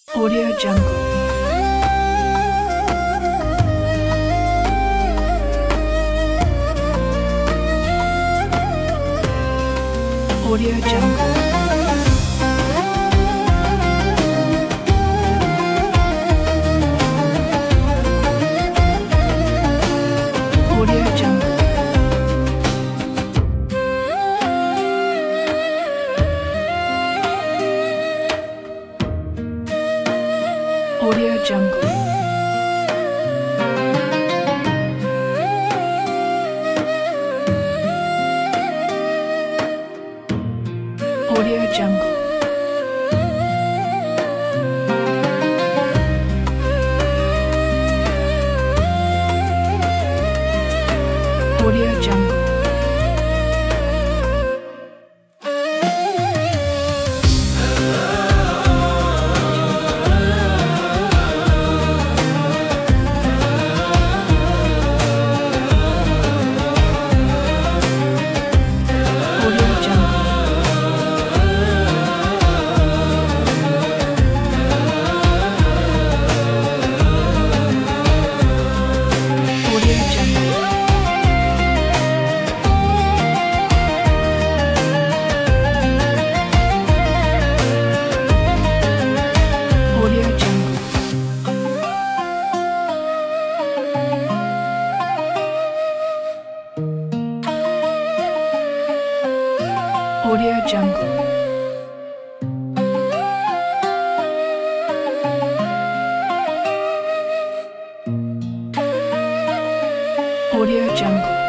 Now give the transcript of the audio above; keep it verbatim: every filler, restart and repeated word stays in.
Audio Jungle. Audio Jungle. Audio Jungle. Audio Jungle. Audio Jungle. Audio Jungle. Audio Jungle. Audio Jungle. Audio Jungle. Audio Jungle. Audio Jungle.